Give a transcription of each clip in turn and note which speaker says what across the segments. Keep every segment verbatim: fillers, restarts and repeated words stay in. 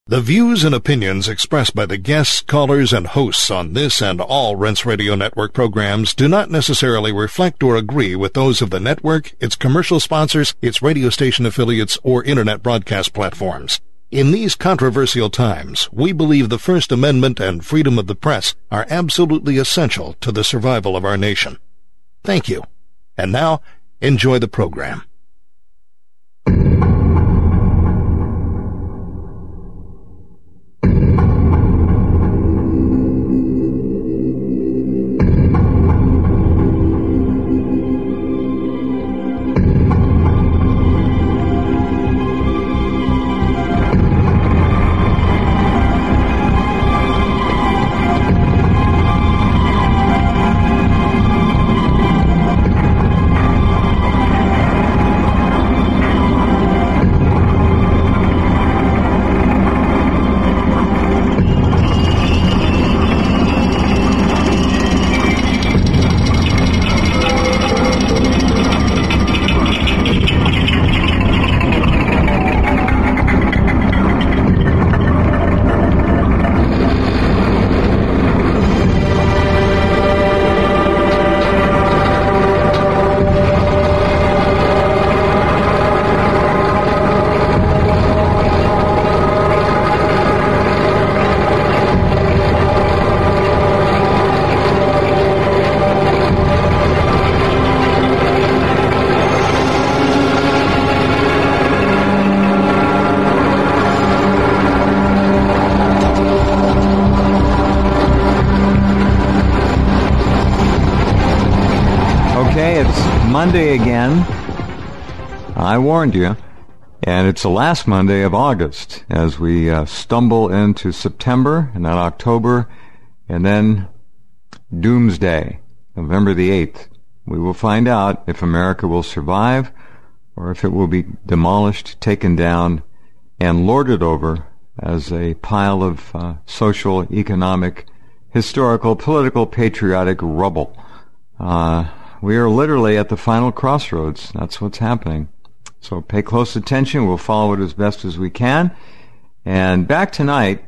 Speaker 1: The views and opinions expressed by the guests, callers, and hosts on this and all Rense Radio Network programs do not necessarily reflect or agree with those of the network, its commercial sponsors, its radio station affiliates, or internet broadcast platforms. In these controversial times, we believe the First Amendment and freedom of the press are absolutely essential to the survival of our nation. Thank you. And now, enjoy the program.
Speaker 2: Monday again. I warned you. And it's the last Monday of August as we uh, stumble into September and then October and then Doomsday, November the eighth. We will find out if America will survive or if it will be demolished, taken down, and lorded over as a pile of uh, social, economic, historical, political, patriotic rubble. Uh, we are literally at the final crossroads. That's what's happening. So pay close attention. We'll follow it as best as we can. And back tonight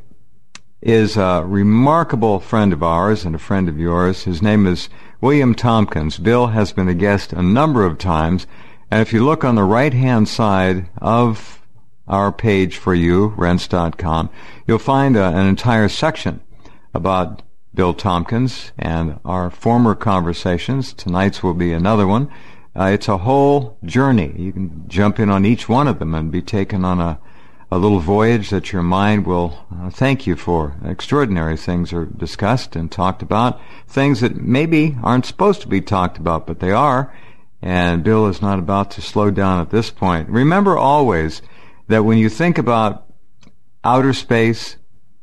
Speaker 2: is a remarkable friend of ours and a friend of yours. His name is William Tompkins. Bill has been a guest a number of times. And if you look on the right-hand side of our page for you, rense dot com, you'll find a, an entire section about Bill Tompkins and our former conversations. Tonight's will be another one. Uh, it's a whole journey. You can jump in on each one of them and be taken on a, a little voyage that your mind will uh, thank you for. Extraordinary things are discussed and talked about. Things that maybe aren't supposed to be talked about, but they are. And Bill is not about to slow down at this point. Remember always that when you think about outer space,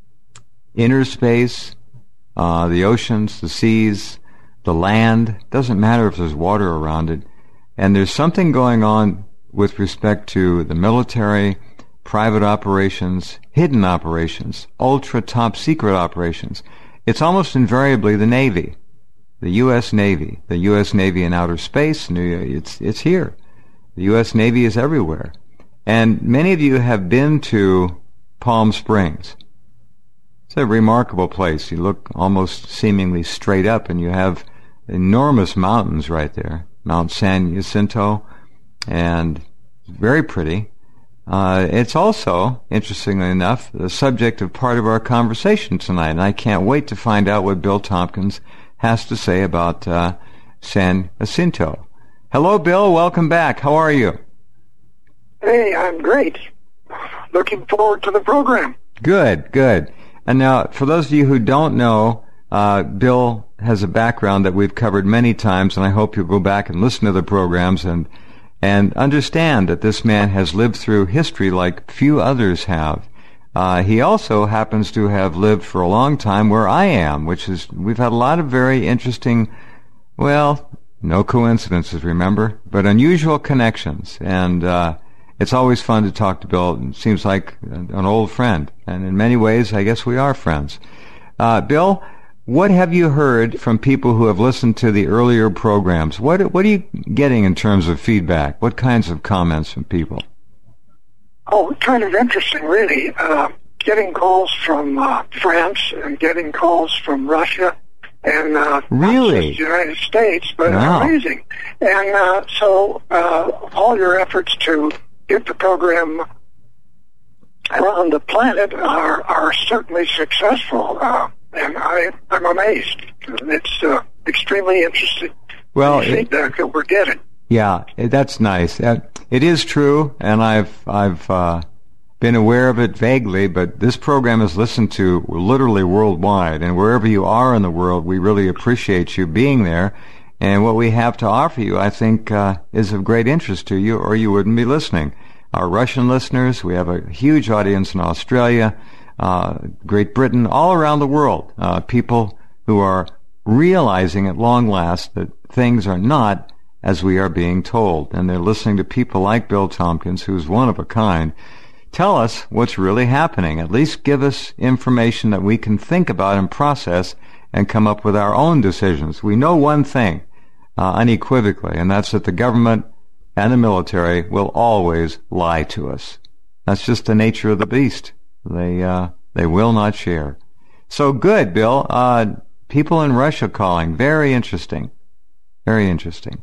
Speaker 2: inner space, uh, the oceans, the seas, the land, doesn't matter if there's water around it, and there's something going on with respect to the military, private operations, hidden operations, ultra top secret operations. It's almost invariably the Navy, the U S Navy, the U S Navy in outer space. It's, it's here. The U S Navy is everywhere. And many of you have been to Palm Springs. It's a remarkable place. You look almost seemingly straight up and you have enormous mountains right there. Mount San Jacinto, and very pretty. Uh, it's also, interestingly enough, the subject of part of our conversation tonight, and I can't wait to find out what Bill Tompkins has to say about uh, San Jacinto. Hello, Bill. Welcome back. How are you?
Speaker 3: Hey, I'm great. Looking forward to the program.
Speaker 2: Good, good. And now, for those of you who don't know, uh, Bill has a background that we've covered many times, and I hope you'll go back and listen to the programs and and understand that this man has lived through history like few others have. Uh, he also happens to have lived for a long time where I am, which is, we've had a lot of very interesting, well, no coincidences, remember, but unusual connections. And uh, it's always fun to talk to Bill. It seems like an old friend. And in many ways, I guess we are friends. Uh, Bill, what have you heard from people who have listened to the earlier programs? What what are you getting in terms of feedback? What kinds of comments from people?
Speaker 3: Oh, kind of interesting, really. Uh, getting calls from uh, France and getting calls from Russia and uh,
Speaker 2: really?
Speaker 3: not just the United States, but
Speaker 2: Wow.
Speaker 3: amazing. And uh, so uh, all your efforts to get the program around the planet are, are certainly successful, uh, and I, I'm amazed. It's uh, extremely interesting
Speaker 2: Well,
Speaker 3: the
Speaker 2: it-
Speaker 3: feedback that we're getting.
Speaker 2: Yeah, that's nice. Uh, It is true, and I've I've uh, been aware of it vaguely, but this program is listened to literally worldwide, and wherever you are in the world, we really appreciate you being there. And what we have to offer you, I think, uh, is of great interest to you, or you wouldn't be listening. Our Russian listeners, we have a huge audience in Australia, uh, Great Britain, all around the world, uh, people who are realizing at long last that things are not as we are being told, and they're listening to people like Bill Tompkins, who's one of a kind. Tell us what's really happening. At least give us information that we can think about and process and come up with our own decisions. We know one thing uh, unequivocally, and that's that the government and the military will always lie to us. That's just the nature of the beast. They uh, they will not share. So good, Bill. Uh, people in Russia calling. Very interesting. Very interesting.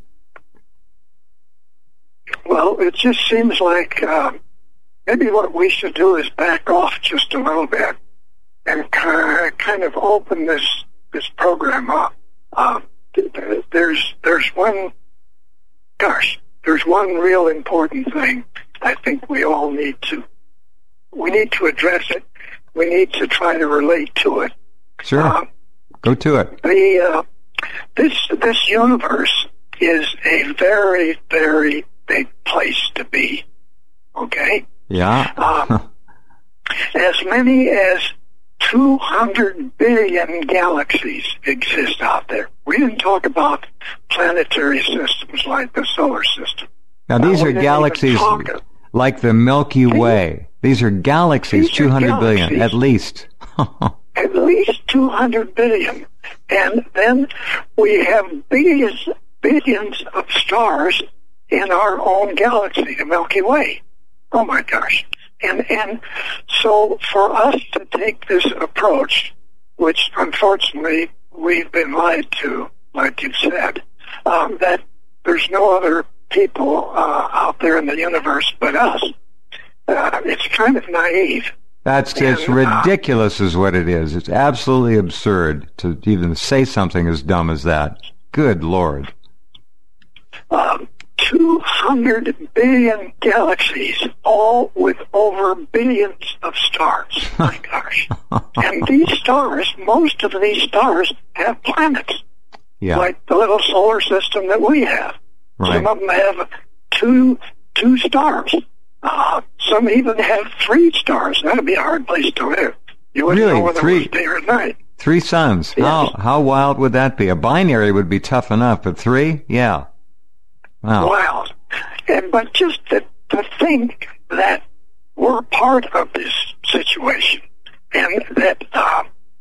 Speaker 3: Well, it just seems like uh, maybe what we should do is back off just a little bit and kind of open this this program up. Uh, there's there's one, gosh, there's one real important thing I think we all need to we need to address it. We need to try to relate to it.
Speaker 2: Sure.
Speaker 3: Uh,
Speaker 2: Go to it.
Speaker 3: the uh, this this universe is a very very big place to be. Okay.
Speaker 2: Yeah.
Speaker 3: Um, as many as two hundred billion galaxies exist out there. We didn't talk about planetary systems like the solar system.
Speaker 2: Now, these
Speaker 3: Uh, we
Speaker 2: are
Speaker 3: didn't
Speaker 2: galaxies
Speaker 3: even talk of-
Speaker 2: like the Milky Way. These are galaxies,
Speaker 3: These are
Speaker 2: two hundred billion,
Speaker 3: galaxies.
Speaker 2: at least.
Speaker 3: At least two hundred billion. And then we have billions, billions of stars in our own galaxy, the Milky Way. Oh my gosh. And, and so for us to take this approach, which unfortunately we've been lied to, like you said, um, that there's no other people uh, out there in the universe but us, uh, it's kind of naive.
Speaker 2: That's it's
Speaker 3: And, uh,
Speaker 2: ridiculous is what it is. It's absolutely absurd to even say something as dumb as that. Good Lord.
Speaker 3: Um, two hundred billion galaxies, all with over billions of stars. My gosh. And these stars, most of these stars have planets,
Speaker 2: Yeah.
Speaker 3: like the little solar system that we have.
Speaker 2: Right.
Speaker 3: Some of them have two two stars. Uh, some even have three stars. That would be a hard place to live. You wouldn't
Speaker 2: Really?
Speaker 3: know whether
Speaker 2: Three?
Speaker 3: it was day or night.
Speaker 2: Three suns.
Speaker 3: Yes.
Speaker 2: How how wild would that be? A binary would be tough enough, but three? Yeah. Wow.
Speaker 3: Wild. And, but just to, to think that we're part of this situation and that uh,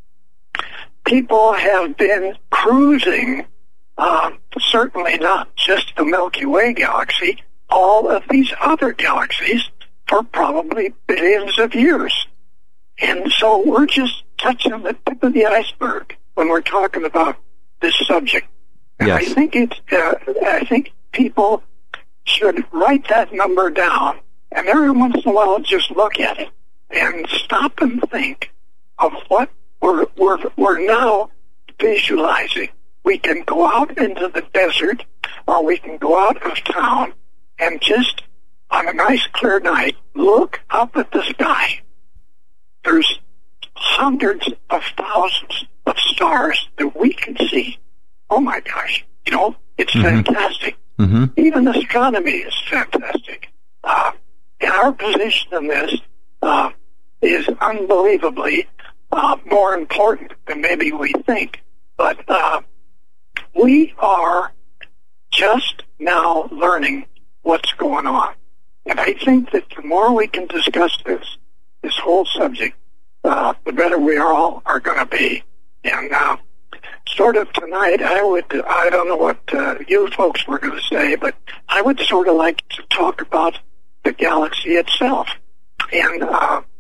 Speaker 3: people have been cruising, uh, certainly not just the Milky Way galaxy, all of these other galaxies for probably billions of years. And so we're just touching the tip of the iceberg when we're talking about this subject. And
Speaker 2: Yes.
Speaker 3: I think it's, uh, I think people should write that number down and every once in a while just look at it and stop and think of what we're, we're, we're now visualizing. We can go out into the desert or we can go out of town and just on a nice clear night look up at the sky. There's hundreds of thousands of stars that we can see. Oh my gosh, you know, it's
Speaker 2: Mhm.
Speaker 3: fantastic.
Speaker 2: Mm-hmm.
Speaker 3: Even astronomy is fantastic. Uh, and our position in this uh, is unbelievably uh, more important than maybe we think. But uh, we are just now learning what's going on. And I think that the more we can discuss this, this whole subject, uh, the better we are all are going to be. And uh, sort of tonight, I would, I don't know what uh, you folks were going to say, but I would sort of like to talk about the galaxy itself. And uh,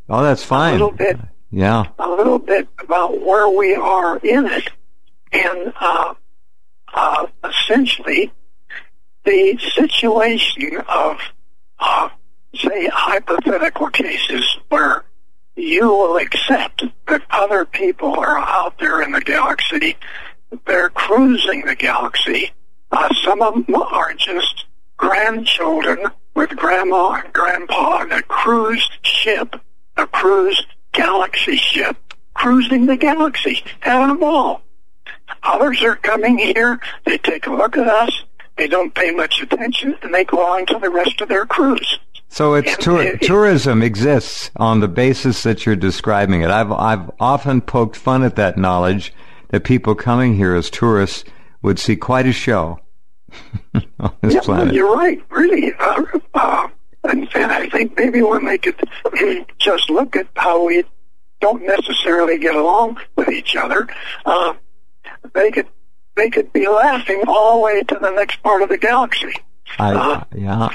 Speaker 2: Oh, that's fine.
Speaker 3: A little bit.
Speaker 2: Yeah.
Speaker 3: A little bit about where we are in it, and uh, uh, essentially the situation of, uh, say, hypothetical cases where you will accept that other people are out there in the galaxy. They're cruising the galaxy. Uh, some of them are just grandchildren with grandma and grandpa in a cruise ship, a cruise galaxy ship, cruising the galaxy, having a ball. Others are coming here, they take a look at us, they don't pay much attention, and they go on to the rest of their cruise.
Speaker 2: So it's tour- it, tourism exists on the basis that you're describing it. I've I've often poked fun at that knowledge that people coming here as tourists would see quite a show on this
Speaker 3: yeah,
Speaker 2: planet.
Speaker 3: You're right, really. Uh, uh, and, and I think maybe when they could just look at how we don't necessarily get along with each other, uh, they could they could be laughing all the way to the next part of the galaxy.
Speaker 2: I
Speaker 3: uh,
Speaker 2: yeah.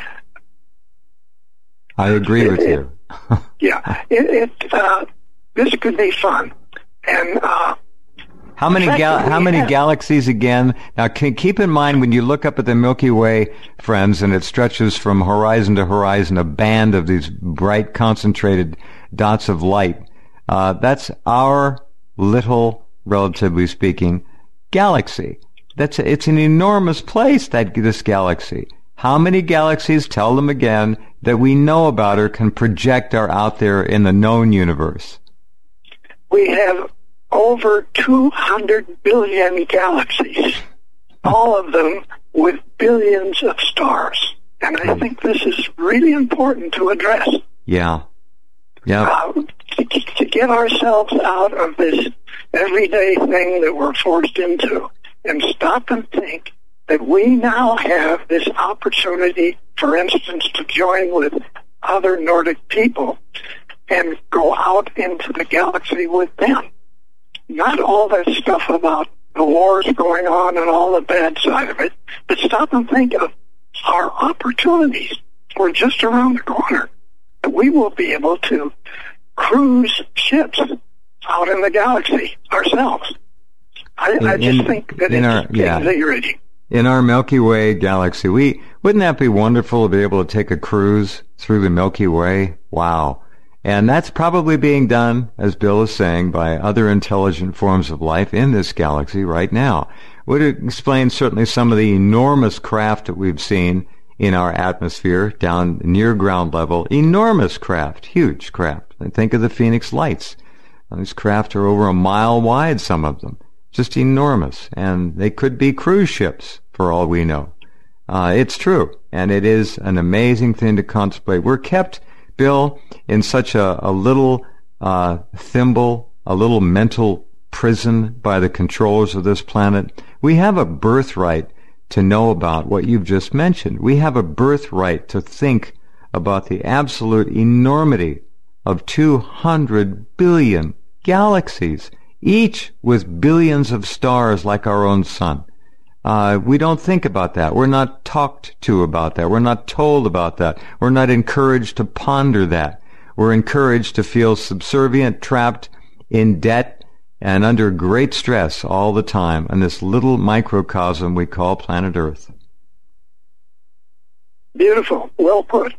Speaker 2: I agree
Speaker 3: it,
Speaker 2: with
Speaker 3: it,
Speaker 2: you.
Speaker 3: yeah, it, it uh, this could be fun, and uh,
Speaker 2: how many gal- how many have. galaxies again? Now, can, keep in mind when you look up at the Milky Way, friends, and it stretches from horizon to horizon, a band of these bright, concentrated dots of light. Uh, that's our little, relatively speaking, galaxy. That's a, it's an enormous place, that this galaxy. How many galaxies, tell them again, that we know about or can project are out there in the known universe?
Speaker 3: We have over two hundred billion galaxies, all of them with billions of stars. And I think this is really important to address.
Speaker 2: Yeah. Yeah.
Speaker 3: Uh, to, to get ourselves out of this everyday thing that we're forced into and stop and think that we now have this opportunity, for instance, to join with other Nordic people and go out into the galaxy with them. Not all that stuff about the wars going on and all the bad side of it, but stop and think of our opportunities. We're just around the corner. We will be able to cruise ships out in the galaxy ourselves. I,
Speaker 2: in,
Speaker 3: I just
Speaker 2: in,
Speaker 3: think that
Speaker 2: in
Speaker 3: it's
Speaker 2: our, yeah.
Speaker 3: exhilarating.
Speaker 2: In our Milky Way galaxy, we wouldn't that be wonderful to be able to take a cruise through the Milky Way? Wow. And that's probably being done, as Bill is saying, by other intelligent forms of life in this galaxy right now. Would explain certainly some of the enormous craft that we've seen in our atmosphere down near ground level. Enormous craft, huge craft. And think of the Phoenix Lights. These craft are over a mile wide, some of them. Just enormous. And they could be cruise ships, for all we know. Uh, it's true. And it is an amazing thing to contemplate. We're kept, Bill, in such a, a little uh, thimble, a little mental prison by the controllers of this planet. We have a birthright to know about what you've just mentioned. We have a birthright to think about the absolute enormity of two hundred billion galaxies, each with billions of stars like our own sun. Uh, we don't think about that. We're not talked to about that. We're not told about that. We're not encouraged to ponder that. We're encouraged to feel subservient, trapped in debt, and under great stress all the time in this little microcosm we call planet Earth.
Speaker 3: Beautiful. Well put.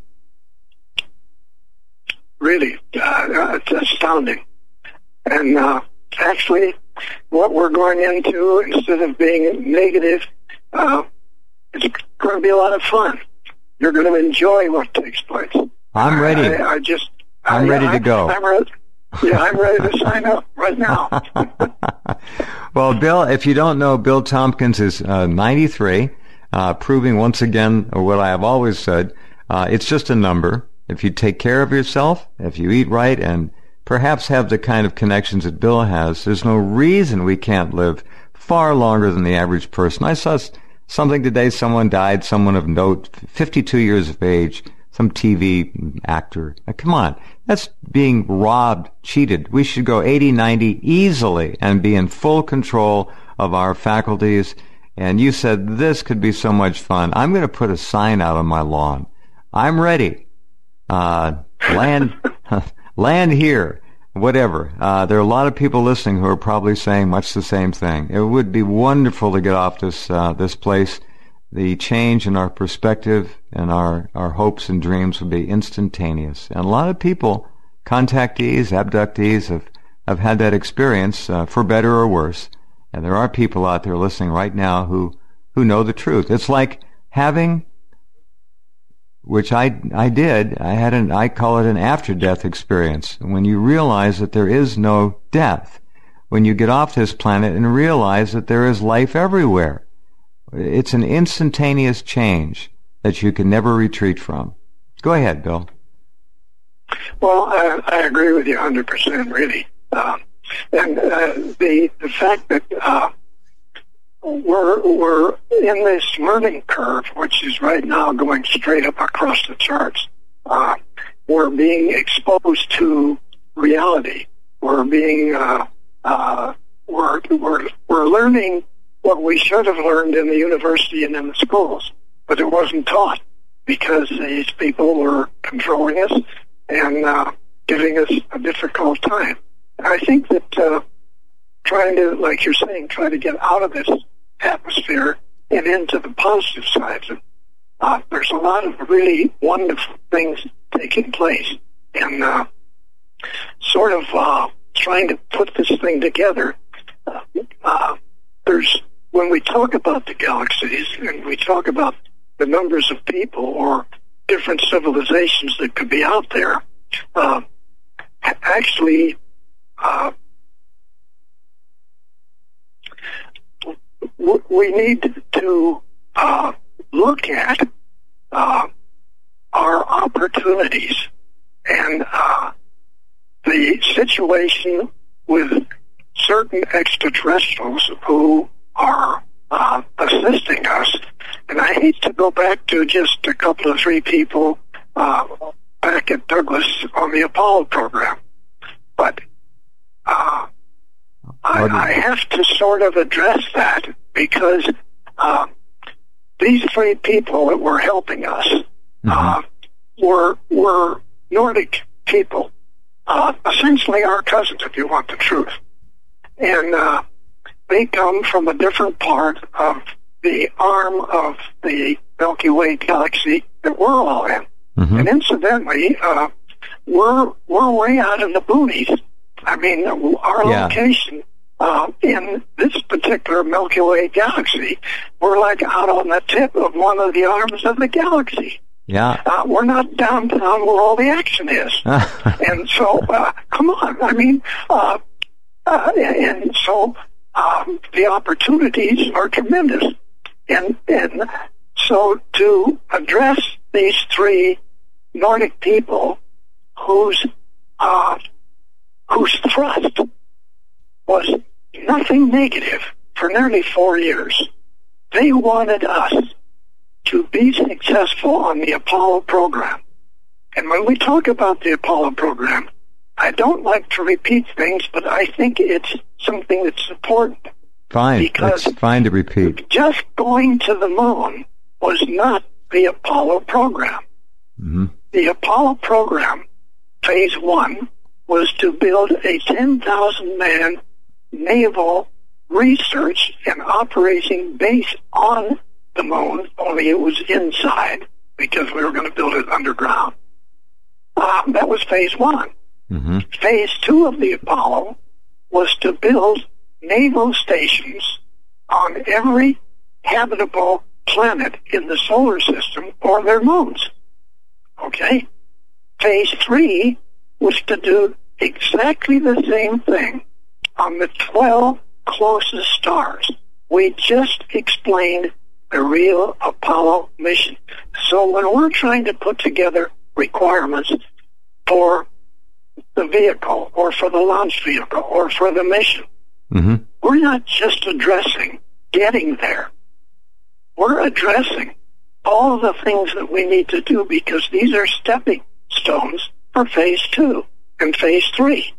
Speaker 3: Really, uh, it's astounding. And uh, actually, what we're going into, instead of being negative, uh, it's going to be a lot of fun. You're going to enjoy what takes place.
Speaker 2: I'm ready.
Speaker 3: I, I just,
Speaker 2: I'm
Speaker 3: I,
Speaker 2: ready
Speaker 3: I,
Speaker 2: to go.
Speaker 3: I'm ready. Yeah, I'm ready to sign up right now.
Speaker 2: Well, Bill, if you don't know, Bill Tompkins is uh, ninety-three, uh, proving once again what I have always said. Uh, it's just a number. If you take care of yourself, if you eat right, and perhaps have the kind of connections that Bill has, there's no reason we can't live far longer than the average person. I saw something today, someone died, someone of note, fifty-two years of age, some T V actor. Now, come on. That's being robbed, cheated. We should go eighty, ninety easily and be in full control of our faculties. And you said this could be so much fun. I'm going to put a sign out on my lawn. I'm ready. Uh, land, land here, whatever. Uh, there are a lot of people listening who are probably saying much the same thing. It would be wonderful to get off this uh, this place. The change in our perspective and our, our hopes and dreams would be instantaneous. And a lot of people, contactees, abductees, have, have had that experience, uh, for better or worse. And there are people out there listening right now who, who know the truth. It's like having, which I, I did, I had an, I call it an after-death experience. When you realize that there is no death. When you get off this planet and realize that there is life everywhere. It's an instantaneous change that you can never retreat from. Go ahead, Bill.
Speaker 3: Well, I, I agree with you one hundred percent, really. Uh, and uh, the the fact that uh, we're we're in this learning curve, which is right now going straight up across the charts. Uh, we're being exposed to reality. We're being uh, uh, we're we're we're learning what we should have learned in the university and in the schools, but it wasn't taught because these people were controlling us and uh, giving us a difficult time. And I think that uh, trying to, like you're saying, try to get out of this atmosphere and into the positive sides, uh, there's a lot of really wonderful things taking place. And uh, sort of uh, trying to put this thing together, uh, uh, there's when we talk about the galaxies and we talk about the numbers of people or different civilizations that could be out there, uh, actually, uh, w- we need to uh, look at uh, our opportunities and uh, the situation with certain extraterrestrials who are uh, assisting us. And I hate to go back to just a couple of three people uh, back at Douglas on the Apollo program, but uh, I, I have to sort of address that because uh, these three people that were helping us mm-hmm. uh, were were Nordic people, uh, essentially our cousins, if you want the truth, and uh, they come from a different part of the arm of the Milky Way galaxy that we're all in. Mm-hmm. And incidentally, uh, we're we're way out in the boonies. I mean, our yeah. location uh, in this particular Milky Way galaxy, we're like out on the tip of one of the arms of the galaxy.
Speaker 2: Yeah,
Speaker 3: uh, we're not downtown where all the action is. And so, uh, come on. I mean, uh, uh, and so. Um, the opportunities are tremendous. And, and so to address these three Nordic people whose, uh, whose thrust was nothing negative for nearly four years, they wanted us to be successful on the Apollo program. And when we talk about the Apollo program, I don't like to repeat things, but I think it's something that's important.
Speaker 2: Fine.
Speaker 3: Because
Speaker 2: it's fine to repeat.
Speaker 3: Just going to the moon was not the Apollo program.
Speaker 2: Mm-hmm.
Speaker 3: The Apollo program, phase one, was to build a ten thousand man naval research and operating base on the moon, only it was inside because we were going to build it underground. Uh, that was phase one.
Speaker 2: Mm-hmm.
Speaker 3: Phase two of the Apollo was to build naval stations on every habitable planet in the solar system or their moons. Okay? Phase three was to do exactly the same thing on the twelve closest stars. We just explained the real Apollo mission. So when we're trying to put together requirements for the vehicle or for the launch vehicle or for the mission,
Speaker 2: mm-hmm.
Speaker 3: we're not just addressing getting there. We're addressing all the things that we need to do because these are stepping stones for phase two and phase three.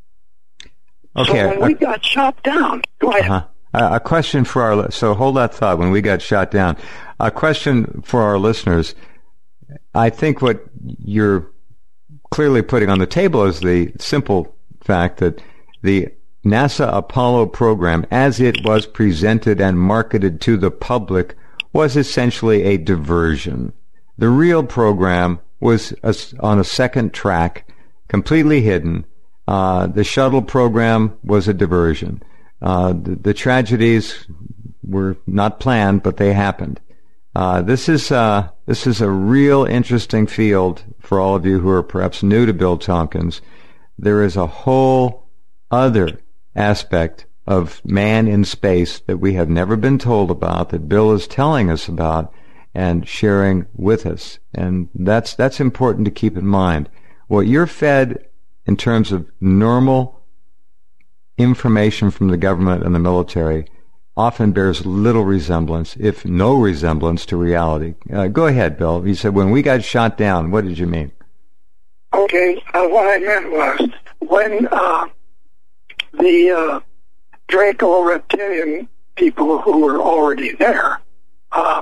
Speaker 2: Okay.
Speaker 3: So when uh, we got shot down, go ahead.
Speaker 2: Uh-huh. Uh, a question for our, so hold that thought, when we got shot down. A question for our listeners. I think what you're clearly putting on the table is the simple fact that the NASA Apollo program, as it was presented and marketed to the public, was essentially a diversion. The real program was a, on a second track, completely hidden. Uh, the shuttle program was a diversion. Uh, the, the tragedies were not planned, but they happened. Uh, this is uh, this is a real interesting field for all of you who are perhaps new to Bill Tompkins. There is a whole other aspect of man in space that we have never been told about, that Bill is telling us about and sharing with us. And that's that's important to keep in mind. What you're fed in terms of normal information from the government and the military often bears little resemblance, if no resemblance, to reality. Uh, go ahead, Bill. You said when we got shot down, what did you mean?
Speaker 3: Okay, uh, what I meant was when uh, the uh, Draco reptilian people who were already there uh,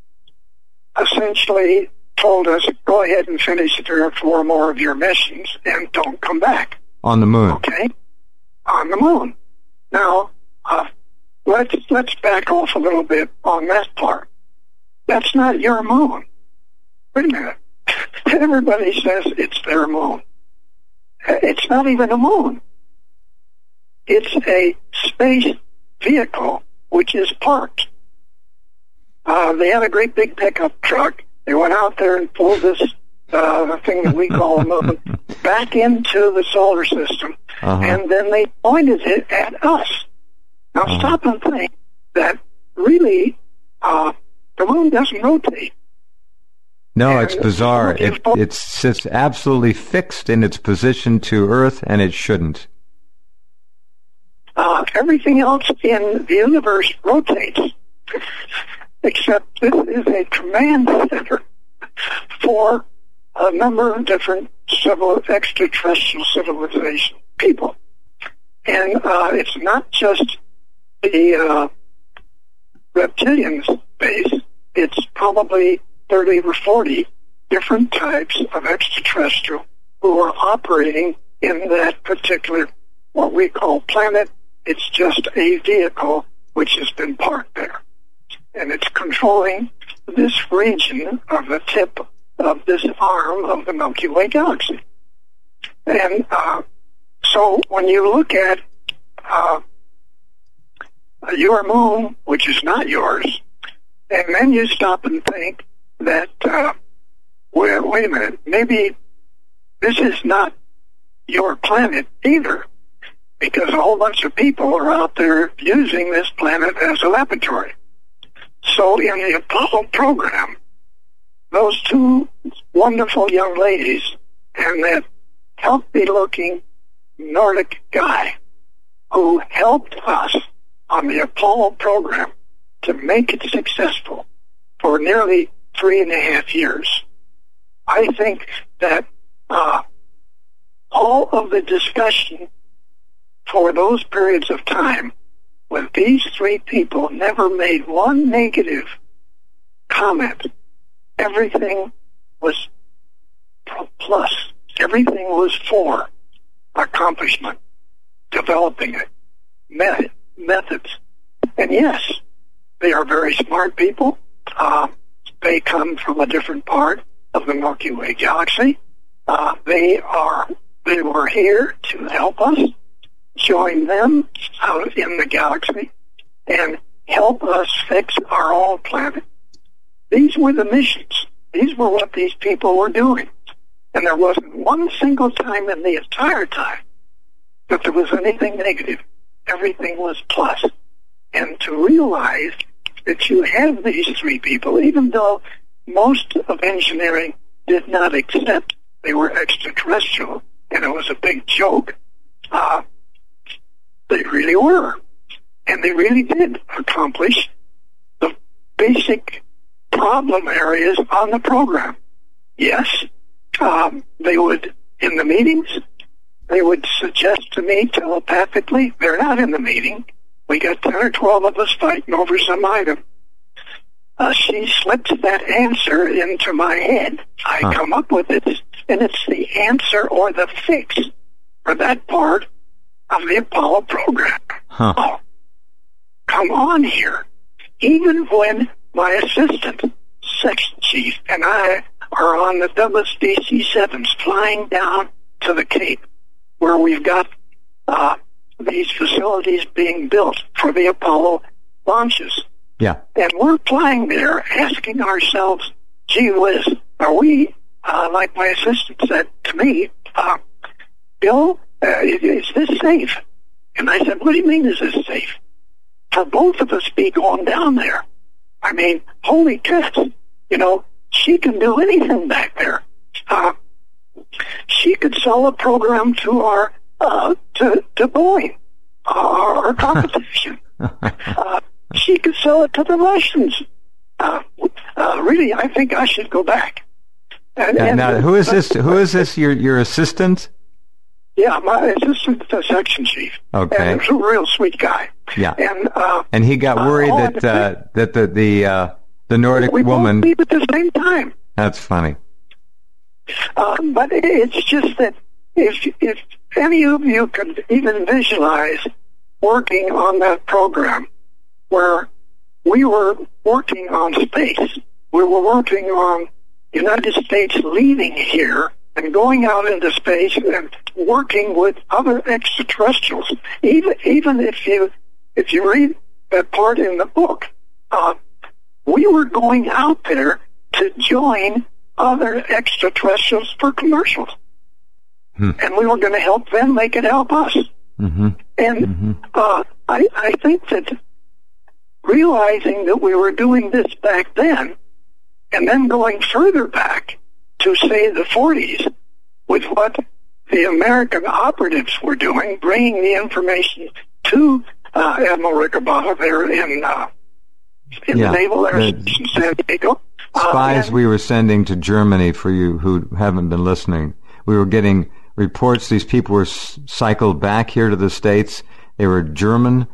Speaker 3: essentially told us, go ahead and finish three or four more of your missions and don't come back.
Speaker 2: On the moon.
Speaker 3: Okay? On the moon. Now, uh, let's let's back off a little bit on that part. That's not your moon. Wait a minute. Everybody says it's their moon. It's not even a moon. It's a space vehicle which is parked. Uh, they had a great big pickup truck. They went out there and pulled this uh, thing that we call a moon back into the solar system, uh-huh. and then they pointed it at us. Now uh-huh. stop and think that really uh, the moon doesn't rotate.
Speaker 2: No,
Speaker 3: and
Speaker 2: it's bizarre. It, it sits absolutely fixed in its position to Earth, and it shouldn't.
Speaker 3: Uh, everything else in the universe rotates, except this is a command center for a number of different civil, extraterrestrial civilization people. And uh, it's not just the uh, reptilian space, it's probably thirty or forty different types of extraterrestrial who are operating in that particular, what we call planet. It's just a vehicle which has been parked there. And it's controlling this region of the tip of this arm of the Milky Way galaxy. And uh, so when you look at uh, your moon, which is not yours, and then you stop and think that, uh, well, wait a minute, maybe this is not your planet either, because a whole bunch of people are out there using this planet as a laboratory. So in the Apollo program, those two wonderful young ladies and that healthy-looking Nordic guy who helped us on the Apollo program to make it successful for nearly three and a half years. I think that uh, all of the discussion for those periods of time with these three people never made one negative comment. Everything was plus. Everything was for accomplishment, developing it, method, methods. And yes, they are very smart people. Uh, they come from a different part of the Milky Way galaxy. Uh, they are, they were here to help us, join them out in the galaxy, and help us fix our own planet. These were the missions. These were what these people were doing. And there wasn't one single time in the entire time that there was anything negative. Everything was plus. And to realize that you have these three people, even though most of engineering did not accept they were extraterrestrial, and it was a big joke, uh, they really were. And they really did accomplish the basic problem areas on the program. Yes, um, they would, in the meetings, they would suggest to me telepathically, they're not in the meeting, we got ten or twelve of us fighting over some item. uh, she slips that answer into my head. I huh. come up with it, and it's the answer or the fix for that part of the Apollo program.
Speaker 2: Huh.
Speaker 3: Oh, come on here. Even when my assistant, section chief, and I are on the Douglas D C sevens flying down to the Cape, where we've got uh, these facilities being built for the Apollo launches.
Speaker 2: Yeah.
Speaker 3: And we're flying there asking ourselves, gee whiz, are we, uh, like my assistant said to me, uh, Bill, uh, is, is this safe? And I said, what do you mean is this safe? For both of us be going down there. I mean, holy cats, you know, she can do anything back there. Uh, she could sell a program to our, uh, to, to Boeing, uh, our competition. uh, she could sell it to the Russians. Uh, uh, really, I think I should go back. And,
Speaker 2: now,
Speaker 3: and,
Speaker 2: now, who is this? Who is this? Your your assistant?
Speaker 3: Yeah, my assistant section chief.
Speaker 2: Okay,
Speaker 3: and he was a real sweet guy.
Speaker 2: Yeah,
Speaker 3: and uh,
Speaker 2: and he got worried
Speaker 3: uh,
Speaker 2: that uh, that the the uh, the Nordic
Speaker 3: we
Speaker 2: woman.
Speaker 3: We both leave at the same time.
Speaker 2: That's funny.
Speaker 3: Uh, but it's just that if if any of you could even visualize working on that program, where we were working on space, we were working on the United States leaving here and going out into space and working with other extraterrestrials. Even even if you if you read that part in the book, uh, we were going out there to join other extraterrestrials for commercials,
Speaker 2: hmm.
Speaker 3: and we were going to help them. They could help us.
Speaker 2: Mm-hmm.
Speaker 3: And
Speaker 2: mm-hmm.
Speaker 3: Uh, I, I think that realizing that we were doing this back then, and then going further back to, say, the forties, with what the American operatives were doing, bringing the information to uh, Admiral Riccobono there in, uh, in
Speaker 2: yeah,
Speaker 3: the Naval Air
Speaker 2: the
Speaker 3: Station, San Diego.
Speaker 2: Spies
Speaker 3: uh, and,
Speaker 2: we were sending to Germany, for you who haven't been listening. We were getting reports. These people were s- cycled back here to the States. They were German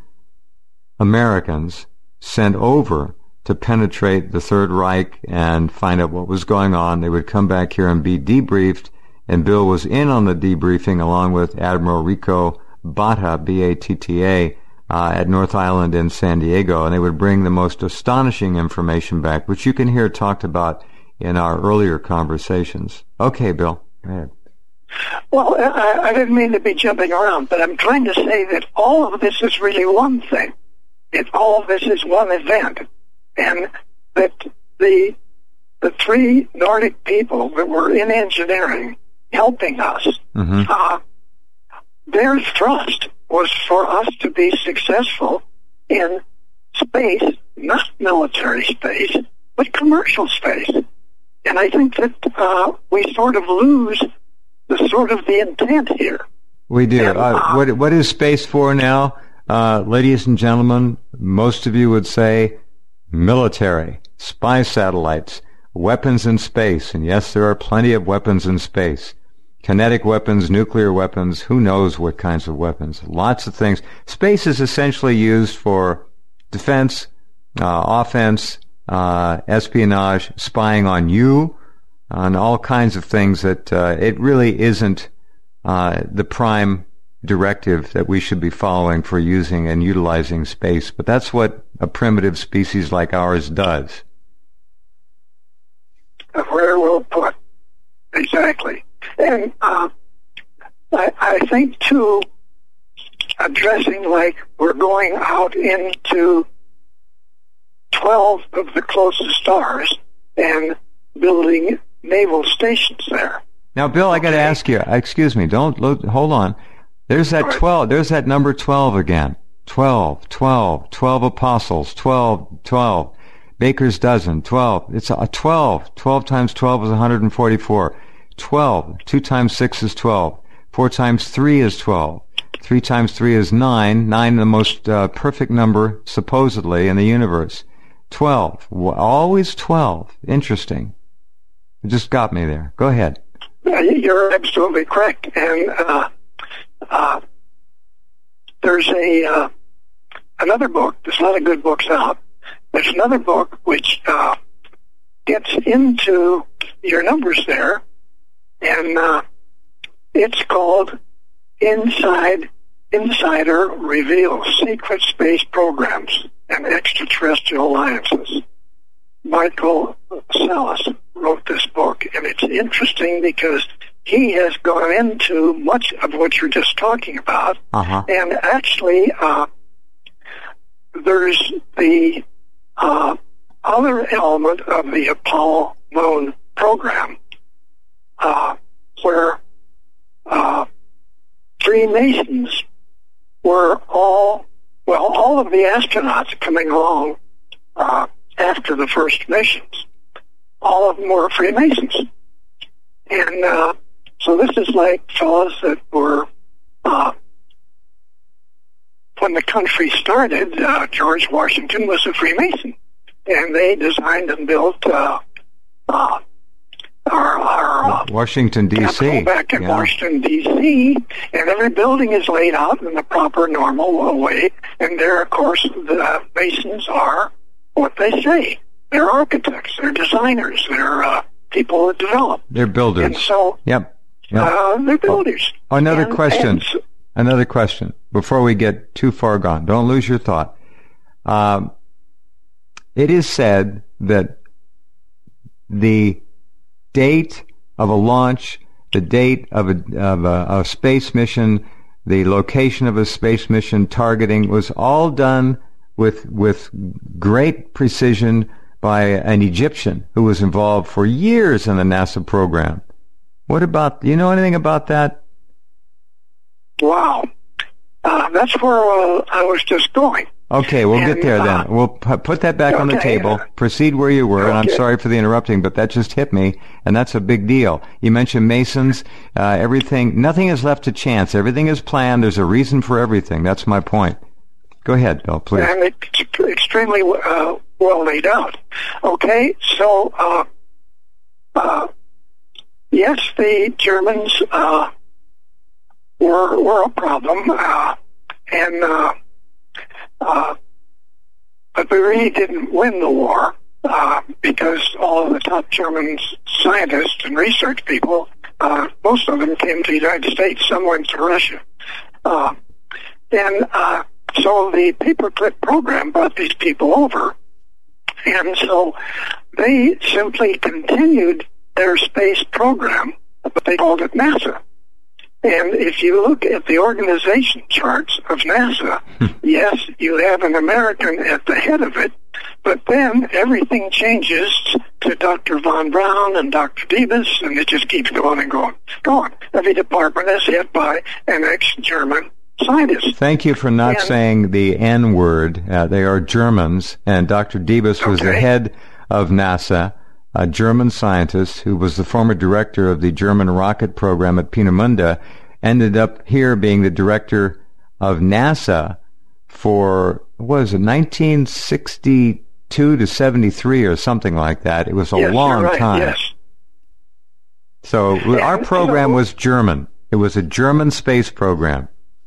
Speaker 2: Americans sent over to penetrate the Third Reich and find out what was going on. They would come back here and be debriefed, and Bill was in on the debriefing along with Admiral Rico Batta, B A T T A, uh, at North Island in San Diego, and they would bring the most astonishing information back, which you can hear talked about in our earlier conversations. Okay, Bill, go ahead.
Speaker 3: Well, I, I didn't mean to be jumping around, but I'm trying to say that all of this is really one thing. It, all of this is one event. And that the the three Nordic people that were in engineering helping us,
Speaker 2: mm-hmm.
Speaker 3: uh, their thrust was for us to be successful in space, not military space, but commercial space. And I think that uh, we sort of lose the sort of the intent here.
Speaker 2: We do.
Speaker 3: And,
Speaker 2: uh,
Speaker 3: uh,
Speaker 2: what what is space for now? Uh, ladies and gentlemen, most of you would say military, spy satellites, weapons in space. And yes, there are plenty of weapons in space. Kinetic weapons, nuclear weapons, who knows what kinds of weapons. Lots of things. Space is essentially used for defense, uh, offense, uh, espionage, spying on you, on all kinds of things that uh, it really isn't uh, the prime directive that we should be following for using and utilizing space. But that's what a primitive species like ours does.
Speaker 3: Very well put. Exactly. And uh, I, I think, too, addressing like we're going out into twelve of the closest stars and building naval stations there.
Speaker 2: Now, Bill, I got to ask you, excuse me, don't, hold on. There's that twelve, there's that number twelve again. twelve, twelve, twelve apostles, twelve, twelve. Baker's dozen, twelve. It's a twelve. twelve times twelve is one hundred forty-four. twelve. two times six is twelve. four times three is twelve. three times three is nine. nine, the most uh, perfect number, supposedly, in the universe. twelve. Always twelve. Interesting. It just got me there. Go ahead.
Speaker 3: You're absolutely correct. And uh, uh, there's a uh, another book. There's a lot of good books out, there's another book which uh, gets into your numbers there, and uh, it's called Inside Insider Reveals Secret Space Programs and Extraterrestrial Alliances. Michael Salas wrote this book, and it's interesting because he has gone into much of what you're just talking about,
Speaker 2: uh-huh.
Speaker 3: and actually uh, there's the uh, other element of the Apollo Moon program uh, where uh, Freemasons were all, well, all of the astronauts coming along uh, after the first missions, all of them were Freemasons. And uh, so this is like fellows that were, uh, when the country started, uh, George Washington was a Freemason. And they designed and built uh, uh, our, our uh,
Speaker 2: Washington, D C
Speaker 3: back in
Speaker 2: yeah.
Speaker 3: Washington, D C And every building is laid out in the proper, normal way. And there, of course, the Masons are what they say. They're architects, they're designers, they're uh, people that develop.
Speaker 2: They're builders.
Speaker 3: And so,
Speaker 2: yep. yep.
Speaker 3: Uh, they're builders.
Speaker 2: Oh, another
Speaker 3: and,
Speaker 2: question.
Speaker 3: And so,
Speaker 2: another question before we get too far gone. Don't lose your thought. Um, it is said that the date of a launch, the date of a, of a, a space mission, the location of a space mission targeting was all done with with great precision by an Egyptian who was involved for years in the NASA program. What about, do you know anything about that?
Speaker 3: Wow. Uh, that's where uh, I was just going.
Speaker 2: Okay, we'll
Speaker 3: and,
Speaker 2: get there
Speaker 3: uh,
Speaker 2: then. We'll p- put that back
Speaker 3: okay,
Speaker 2: on the table.
Speaker 3: uh,
Speaker 2: Proceed where you were,
Speaker 3: okay.
Speaker 2: and I'm sorry for the interrupting, but that just hit me, and that's a big deal. You mentioned Masons. Uh, everything, nothing is left to chance. Everything is planned. There's a reason for everything. That's my point. Go ahead, Bill, please.
Speaker 3: And it's extremely uh, well laid out. Okay, so, uh, uh, yes, the Germans uh, were, were a problem, uh, and uh, uh, but we really didn't win the war uh, because all of the top German scientists and research people, uh, most of them came to the United States, some went to Russia. Uh, and uh, so the paperclip program brought these people over, and so they simply continued their space program, but they called it NASA. And if you look at the organization charts of NASA, yes, you have an American at the head of it, but then everything changes to Doctor Von Braun and Doctor Debus, and it just keeps going and going, going. Every department is headed by an ex-German scientist.
Speaker 2: Thank you for not
Speaker 3: and,
Speaker 2: saying the N word. Uh, they are Germans, and Doctor Debus was
Speaker 3: okay.
Speaker 2: the head of NASA, a German scientist who was the former director of the German rocket program at Peenemünde, ended up here being the director of NASA for, what was it, nineteen sixty-two to seventy-three or something like that. It was a
Speaker 3: yes,
Speaker 2: long
Speaker 3: you're right,
Speaker 2: time.
Speaker 3: Yes.
Speaker 2: So
Speaker 3: and,
Speaker 2: our program
Speaker 3: you know,
Speaker 2: was German. It was a German space program.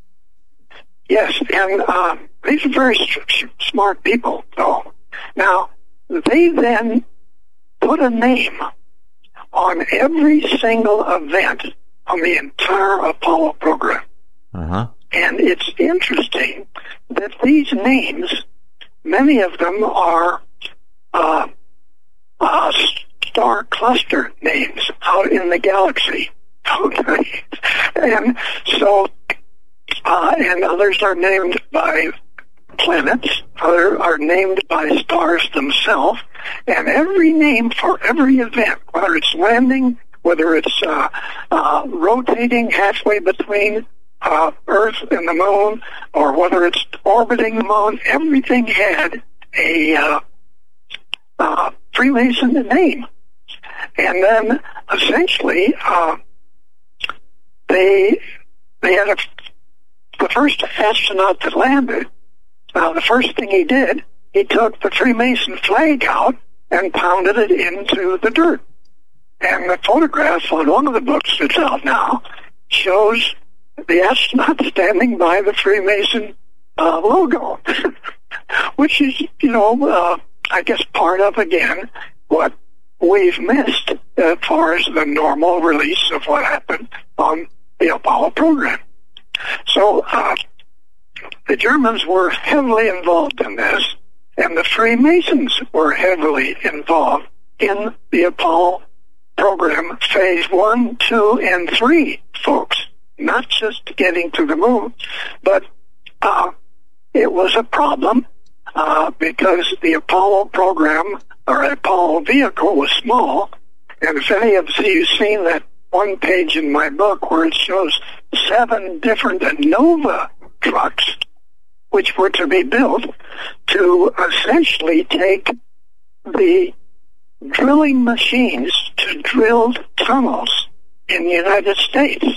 Speaker 3: Yes, and uh, these are very smart people, though. Now, they then put a name on every single event on the entire Apollo program.
Speaker 2: Uh-huh.
Speaker 3: And it's interesting that these names, many of them are uh, uh, star cluster names out in the galaxy. Okay. And so, uh, and others are named by planets, others are named by stars themselves, and every name for every event, whether it's landing, whether it's uh, uh, rotating halfway between uh, Earth and the moon, or whether it's orbiting the moon, everything had a uh, uh, Freemason name. And then, essentially, uh, they they had a, the first astronaut that landed, uh, the first thing he did, he took the Freemason flag out and pounded it into the dirt. And the photograph on one of the books that's out now shows the astronaut standing by the Freemason uh, logo, which is, you know, uh, I guess, part of, again, what we've missed as far as the normal release of what happened on the Apollo program. So uh, the Germans were heavily involved in this, and the Freemasons were heavily involved in the Apollo program, phase one, two, and three, folks. Not just getting to the moon, but uh, it was a problem uh, because the Apollo program, or Apollo vehicle, was small. And if any of you have seen that one page in my book where it shows seven different Nova trucks, which were to be built to essentially take the drilling machines to drill tunnels in the United States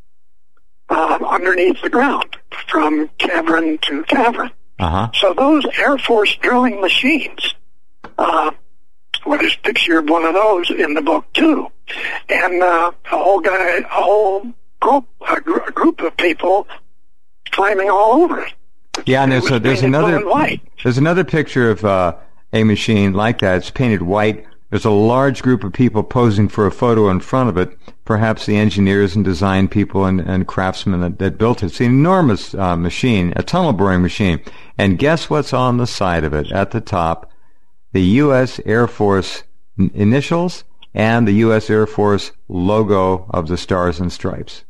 Speaker 3: uh, underneath the ground from cavern to cavern.
Speaker 2: Uh-huh.
Speaker 3: So those Air Force drilling machines, uh, well, there's a picture of one of those in the book too, and uh, a whole guy, a whole group, a, gr- a group of people climbing all over it.
Speaker 2: Yeah, and there's a, there's another
Speaker 3: white.
Speaker 2: there's another picture of uh, a machine like that. It's painted white. There's a large group of people posing for a photo in front of it, perhaps the engineers and design people and, and craftsmen that, that built it. It's an enormous uh, machine, a tunnel boring machine. And guess what's on the side of it at the top? The U S Air Force initials and the U S Air Force logo of the Stars and Stripes.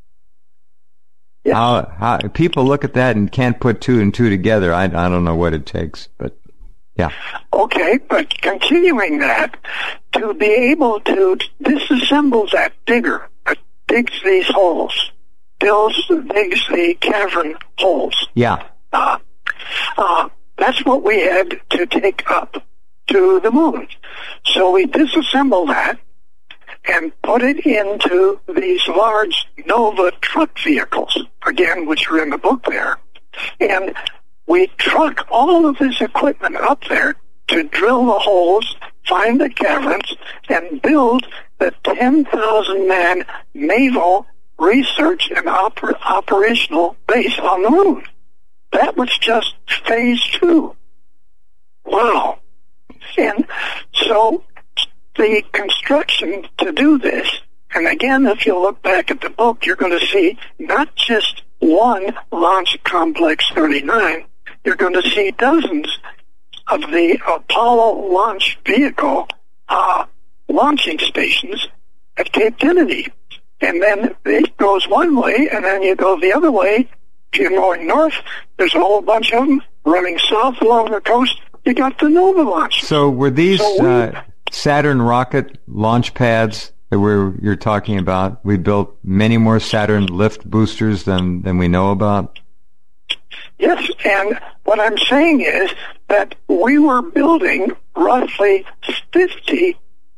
Speaker 3: Yes.
Speaker 2: How, how people look at that and can't put two and two together. I, I don't know what it takes, but yeah.
Speaker 3: Okay, but continuing that, to be able to disassemble that digger that digs these holes, builds, digs the cavern holes.
Speaker 2: Yeah.
Speaker 3: Uh, uh, that's what we had to take up to the moon. So we disassemble that and put it into these large Nova truck vehicles, again, which are in the book there. And we truck all of this equipment up there to drill the holes, find the caverns, and build the ten thousand man naval research and oper- operational base on the moon. That was just phase two. Wow. And so the construction to do this, and again, if you look back at the book, you're going to see not just one Launch Complex thirty-nine, you're going to see dozens of the Apollo launch vehicle uh, launching stations at Cape Kennedy. And then it goes one way, and then you go the other way. If you're going north, there's a whole bunch of them. Running south along the coast, you got the Nova launch.
Speaker 2: So were these
Speaker 3: so we,
Speaker 2: uh, Saturn rocket launch pads that we're, you're talking about? We built many more Saturn lift boosters than, than we know about?
Speaker 3: Yes, and what I'm saying is that we were building roughly fifty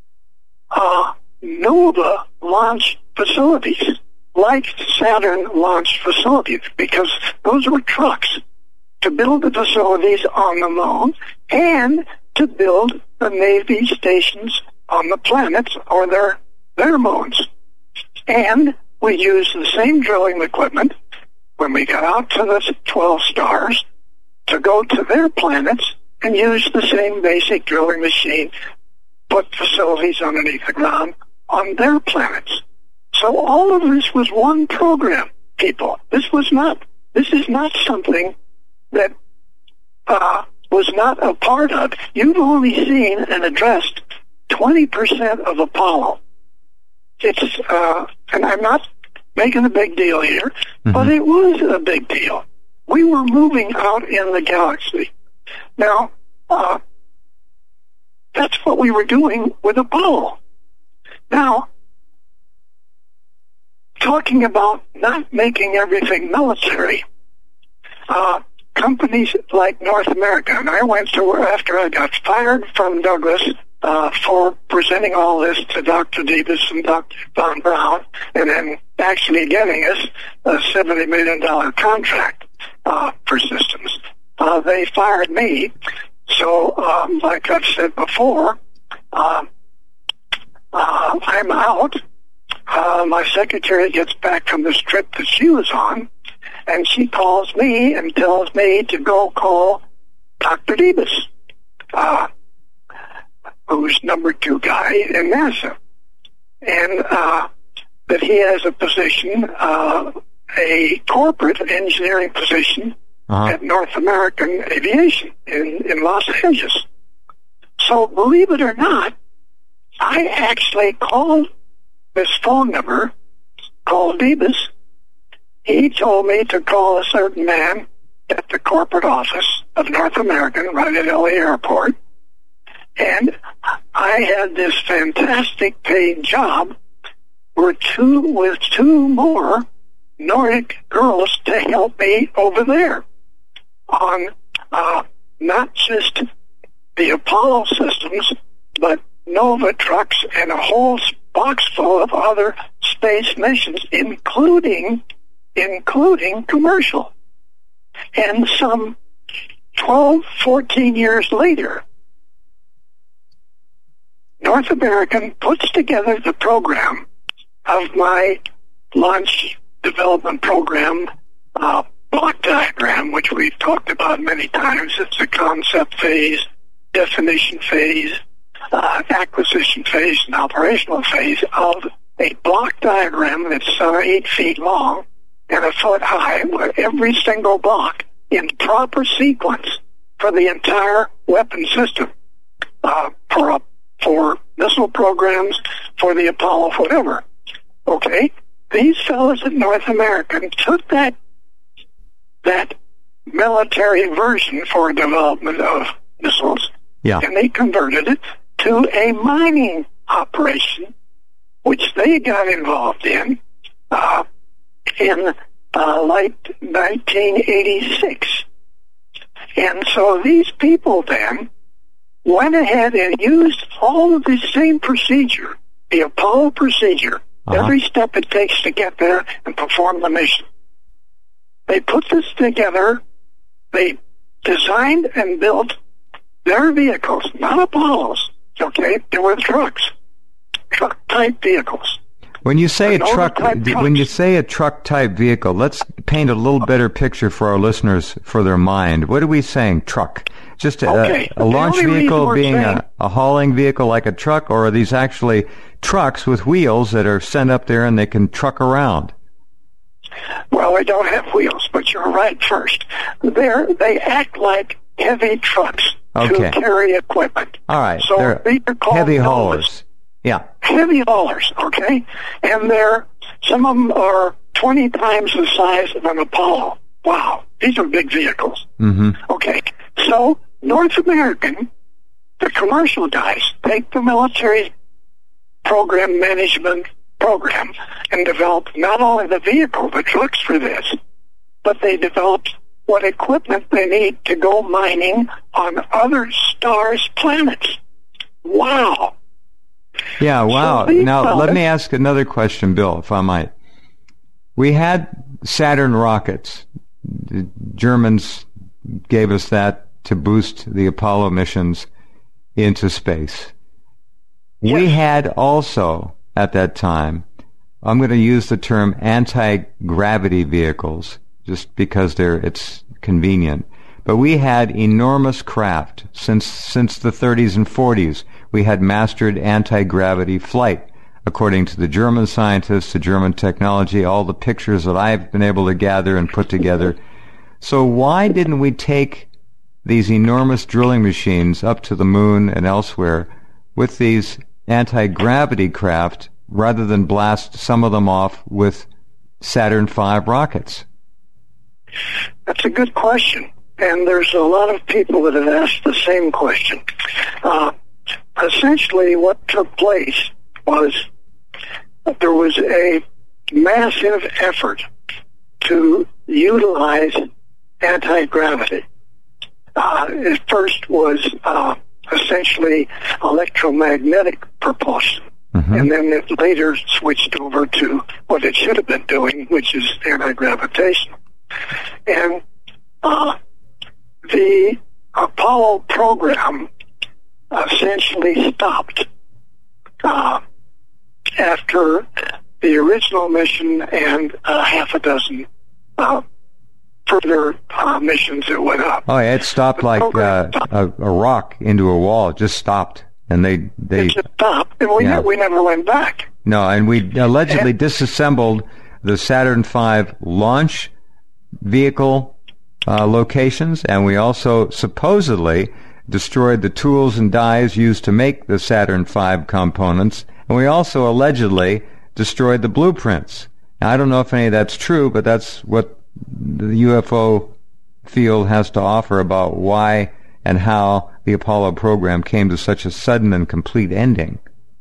Speaker 3: uh, Nova launch facilities, like Saturn launch facilities, because those were trucks to build the facilities on the moon and to build the Navy stations on the planets or their, their moons. And we used the same drilling equipment when we got out to the twelve stars to go to their planets and use the same basic drilling machine, put facilities underneath the ground on their planets. So all of this was one program, people. This was not, this is not something that uh, was not a part of. You've only seen and addressed twenty percent of Apollo. It's, uh, and I'm not making a big deal here, mm-hmm. but it was a big deal. We were moving out in the galaxy. Now, uh, that's what we were doing with Apollo. Now, talking about not making everything military, uh, companies like North America, and I went to where after I got fired from Douglas uh, for presenting all this to Doctor Debus and Doctor Von Braun, and then actually getting us a seventy million dollars contract uh, for systems. Uh, they fired me. So, um, like I've said before, uh, uh, I'm out. Uh, my secretary gets back from this trip that she was on, and she calls me and tells me to go call Doctor Debus. uh, who's number two guy in NASA. And uh, that he has a position, uh, a corporate engineering position uh-huh. at North American Aviation in, in Los Angeles. So believe it or not, I actually called this phone number, called Debus. He told me to call a certain man at the corporate office of North American right at L A Airport. And I had this fantastic paid job with two, with two more Nordic girls to help me over there on uh, not just the Apollo systems, but Nova trucks and a whole box full of other space missions, including including commercial. And some twelve, fourteen years later, North American puts together the program of my launch development program uh, block diagram, which we've talked about many times. It's a concept phase, definition phase, uh, acquisition phase, and operational phase of a block diagram that's uh, eight feet long and a foot high, with every single block in proper sequence for the entire weapon system, uh, for, for missile programs, for the Apollo, whatever. Okay, these fellows at North American took that that military version for development of missiles,
Speaker 2: yeah.
Speaker 3: and they converted it to a mining operation, which they got involved in uh, in uh, like nineteen eighty-six. And so these people then went ahead and used all of the same procedure, the Apollo procedure, uh-huh. every step it takes to get there and perform the mission. They put this together. They designed and built their vehicles, not Apollos, okay? They were trucks, truck-type vehicles.
Speaker 2: When you say a truck, when you say a truck-type vehicle, let's paint a little better picture for our listeners for their mind. What are we saying, truck? Just a,
Speaker 3: okay.
Speaker 2: a launch vehicle being
Speaker 3: saying,
Speaker 2: a, a hauling vehicle like a truck, or are these actually trucks with wheels that are sent up there and they can truck around?
Speaker 3: Well, they don't have wheels, but you're right first. They're, they act like heavy trucks
Speaker 2: okay.
Speaker 3: to carry equipment.
Speaker 2: All right.
Speaker 3: So
Speaker 2: they're
Speaker 3: these are called
Speaker 2: heavy
Speaker 3: Novas.
Speaker 2: haulers. Yeah.
Speaker 3: Heavy haulers, okay? And they're, some of them are twenty times the size of an Apollo. Wow. These are big vehicles.
Speaker 2: Mm-hmm.
Speaker 3: Okay. So North American, the commercial guys, take the military program management program and develop not only the vehicle, the trucks for this, but they developed what equipment they need to go mining on other stars' planets. Wow.
Speaker 2: Yeah, wow.
Speaker 3: So
Speaker 2: now,
Speaker 3: fellas,
Speaker 2: let me ask another question, Bill, if I might. We had Saturn rockets. The Germans gave us that to boost the Apollo missions into space.
Speaker 3: Yes.
Speaker 2: We had also, at that time, I'm going to use the term anti-gravity vehicles, just because they're it's convenient. But we had enormous craft. Since since the thirties and forties, we had mastered anti-gravity flight. According to the German scientists, the German technology, all the pictures that I've been able to gather and put together. So why didn't we take these enormous drilling machines up to the moon and elsewhere with these anti-gravity craft rather than blast some of them off with Saturn five rockets?
Speaker 3: That's a good question. And there's a lot of people that have asked the same question. Uh, essentially, what took place was that there was a massive effort to utilize anti-gravity. Uh, it first was uh, essentially electromagnetic propulsion, mm-hmm. and then it later switched over to what it should have been doing, which is anti-gravitation. And uh, the Apollo program essentially stopped uh, after the original mission and uh, half a dozen uh, further uh, missions that went up.
Speaker 2: Oh, yeah, it stopped
Speaker 3: the
Speaker 2: like uh,
Speaker 3: stopped.
Speaker 2: A, a rock into a wall. It just stopped, and they they
Speaker 3: it just stopped, and we
Speaker 2: yeah.
Speaker 3: we never went back.
Speaker 2: No, and we allegedly disassembled the Saturn five launch vehicle uh, locations, and we also supposedly destroyed the tools and dies used to make the Saturn five components, and we also allegedly destroyed the blueprints. Now, I don't know if any of that's true, but that's what the U F O field has to offer about why and how the Apollo program came to such a sudden and complete ending.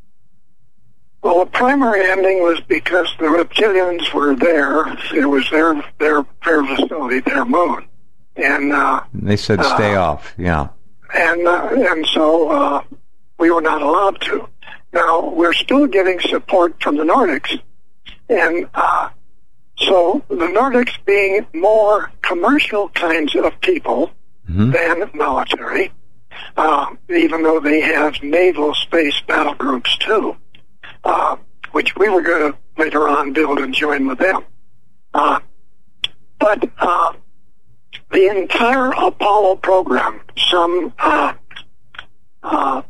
Speaker 3: Well, the primary ending was because the reptilians were there. It was their their their facility, their moon, and uh,
Speaker 2: they said stay uh, off. Yeah,
Speaker 3: and uh, and so uh, we were not allowed to. Now we're still getting support from the Nordics, and uh, so the Nordics being more commercial kinds of people mm-hmm. than military, uh, even though they have naval space battle groups too. Uh, which we were going to later on build and join with them. Uh, but uh, the entire Apollo program, some uh, uh,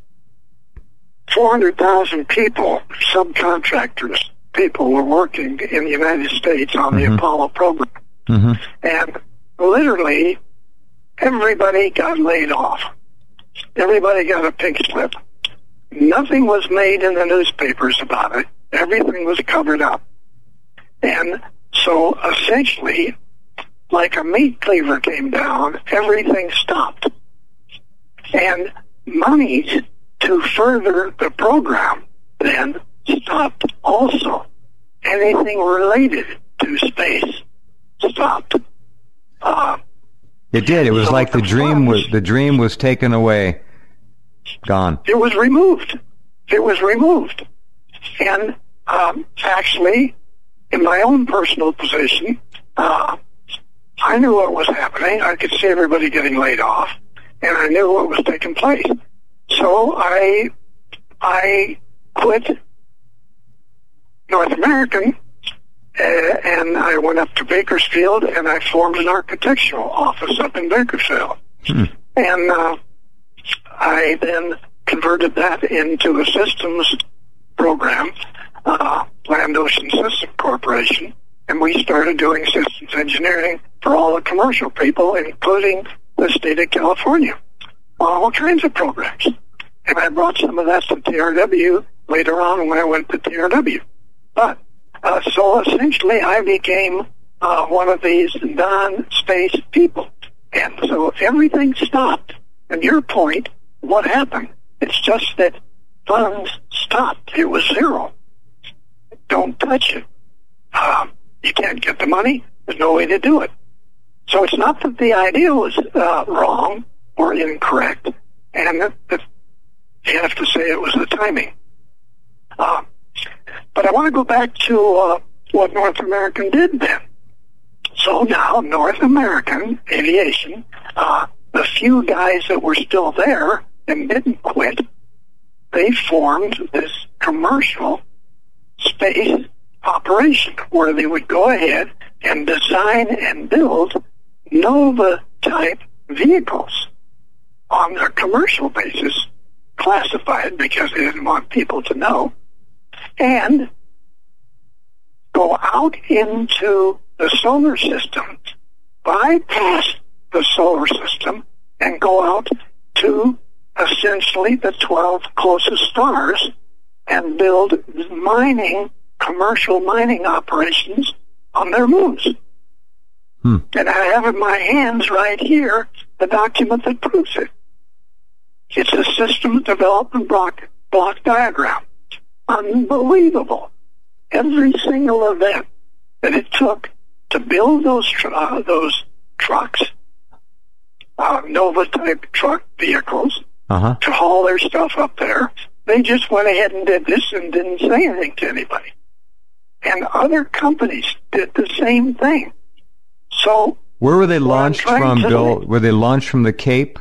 Speaker 3: four hundred thousand people, subcontractors, people were working in the United States on mm-hmm. the Apollo program. Mm-hmm. And literally everybody got laid off. Everybody got a pink slip. Nothing was made in the newspapers about it. Everything was covered up. And so essentially, like a meat cleaver came down, everything stopped. And monies to further the program then stopped also. Anything related to space stopped. Uh,
Speaker 2: it did. It was so like the, the dream was the dream was taken away. Gone.
Speaker 3: It was removed. It was removed. And um, actually, in my own personal position, uh, I knew what was happening. I could see everybody getting laid off, and I knew what was taking place. So I, I quit North American, uh, and I went up to Bakersfield, and I formed an architectural office up in Bakersfield. Hmm. And uh, I then converted that into a systems program, uh, Land Ocean System Corporation, and we started doing systems engineering for all the commercial people, including the state of California, on all kinds of programs. And I brought some of that to T R W later on when I went to T R W. But, uh, so essentially I became uh, one of these non-space people. And so everything stopped. And your point, what happened? It's just that funds stopped. It was zero. Don't touch it. Uh, you can't get the money. There's no way to do it. So it's not that the idea was uh, wrong or incorrect, and that, that you have to say it was the timing. Uh, but I want to go back to uh, what North American did then. So now North American Aviation, uh, the few guys that were still there and didn't quit, they formed this commercial space operation where they would go ahead and design and build Nova-type vehicles on their commercial basis, classified because they didn't want people to know, and go out into the solar system, bypass the solar system, and go out to essentially the twelve closest stars and build mining, commercial mining operations on their moons. Hmm. And I have in my hands right here the document that proves it. It's a system development block, block diagram. Unbelievable. Every single event that it took to build those tr- uh, those trucks, uh, Nova-type truck vehicles, uh-huh. to haul their stuff up there, they just went ahead and did this and didn't say anything to anybody. And other companies did the same thing. So
Speaker 2: where were they launched from, Bill? Were they launched from the Cape?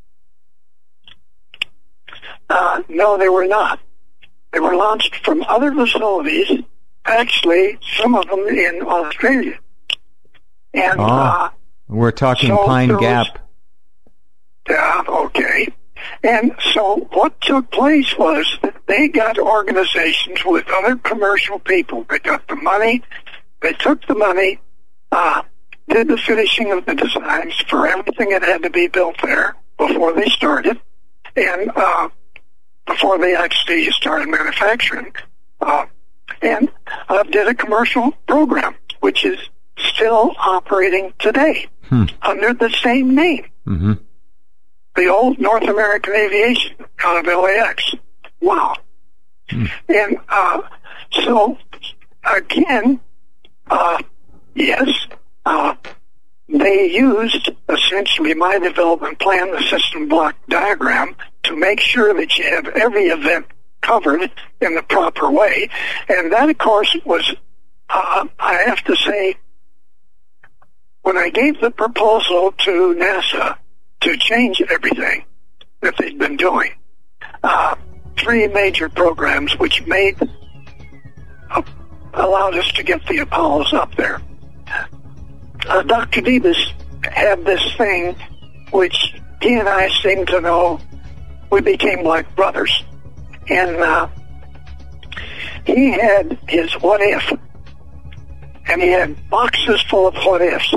Speaker 3: Uh, no, they were not. They were launched from other facilities, actually, some of them in Australia. And,
Speaker 2: oh.
Speaker 3: uh,
Speaker 2: We're talking
Speaker 3: so
Speaker 2: Pine
Speaker 3: was,
Speaker 2: Gap.
Speaker 3: Yeah, okay. And so what took place was that they got organizations with other commercial people. They got the money. They took the money, uh, did the finishing of the designs for everything that had to be built there before they started, and uh, before they actually started manufacturing, uh, and uh, did a commercial program, which is still operating today
Speaker 2: hmm.
Speaker 3: under the same name.
Speaker 2: Mm-hmm.
Speaker 3: The old North American Aviation out of L A X. Wow. Hmm. And uh, so, again, uh, yes, uh, they used essentially my development plan, the system block diagram, to make sure that you have every event covered in the proper way. And that, of course, was, uh, I have to say, when I gave the proposal to NASA to change everything that they'd been doing, uh, three major programs which made, uh, allowed us to get the Apollos up there. Uh, Doctor Debus had this thing which he and I seemed to know. We became like brothers. And uh, he had his what if, and he had boxes full of what ifs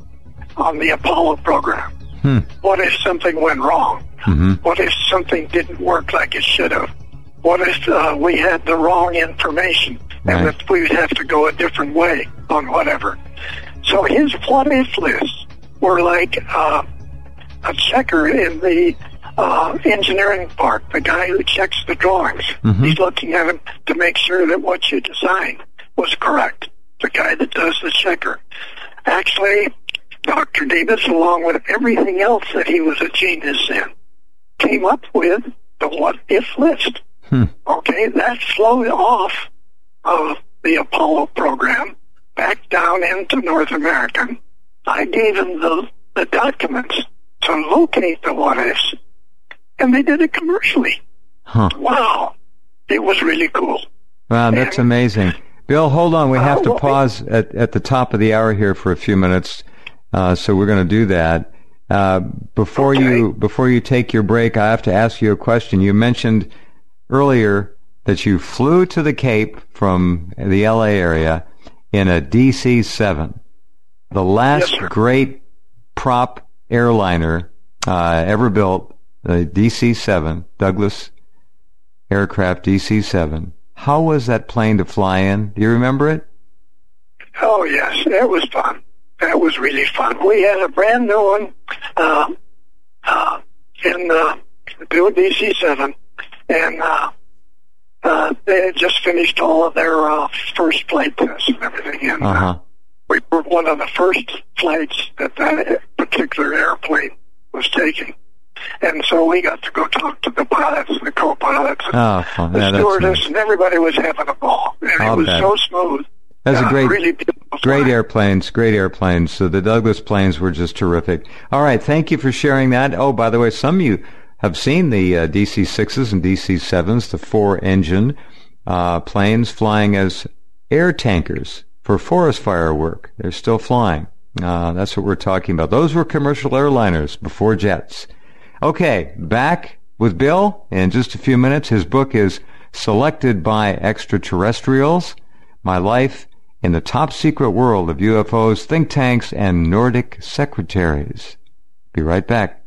Speaker 3: on the Apollo program. Hmm. What if something went wrong? Mm-hmm. What if something didn't work like it should have? What if uh, we had the wrong information and right. that we would have to go a different way on whatever? So his what-if lists were like uh, a checker in the uh, engineering part, the guy who checks the drawings. Mm-hmm. He's looking at them to make sure that what you designed was correct, the guy that does the checker. Actually, Doctor Debus, along with everything else that he was a genius in, came up with the what-if list. Hmm. Okay, that flowed off of the Apollo program back down into North American. I gave him the, the documents to locate the what-ifs, and they did it commercially. Huh. Wow. It was really cool.
Speaker 2: Wow, that's and, amazing. Bill, hold on. We have uh, to pause at, at the top of the hour here for a few minutes, uh, so we're going to do that. Uh, before okay. you before you take your break, I have to ask you a question. You mentioned earlier that you flew to the Cape from the L A area in a D C seven, the last yes, great prop airliner uh, ever built, the D C seven, Douglas aircraft D C seven. How was that plane to fly in? Do you remember it?
Speaker 3: Oh, yes. It was fun. That was really fun. We had a brand new one uh, uh, in uh, the D C seven, and uh, uh, they had just finished all of their uh, first flight tests and everything. And uh-huh. uh, we were one of the first flights that that particular airplane was taking. And so we got to go talk to the pilots and the co-pilots and
Speaker 2: oh, fun.
Speaker 3: the
Speaker 2: yeah,
Speaker 3: stewardess,
Speaker 2: nice.
Speaker 3: And everybody was having a ball. And
Speaker 2: I'll
Speaker 3: it was
Speaker 2: bet.
Speaker 3: so smooth.
Speaker 2: That's uh, a great,
Speaker 3: really
Speaker 2: great airplanes, great airplanes. So the Douglas planes were just terrific. All right, thank you for sharing that. Oh, by the way, some of you have seen the uh, D C sixes and D C sevens, the four-engine uh, planes flying as air tankers for forest fire work. They're still flying. Uh, that's what we're talking about. Those were commercial airliners before jets. Okay, back with Bill in just a few minutes. His book is Selected by Extraterrestrials, My Life in the Top Secret World of U F Os, Think Tanks, and Nordic Secretaries. Be right back.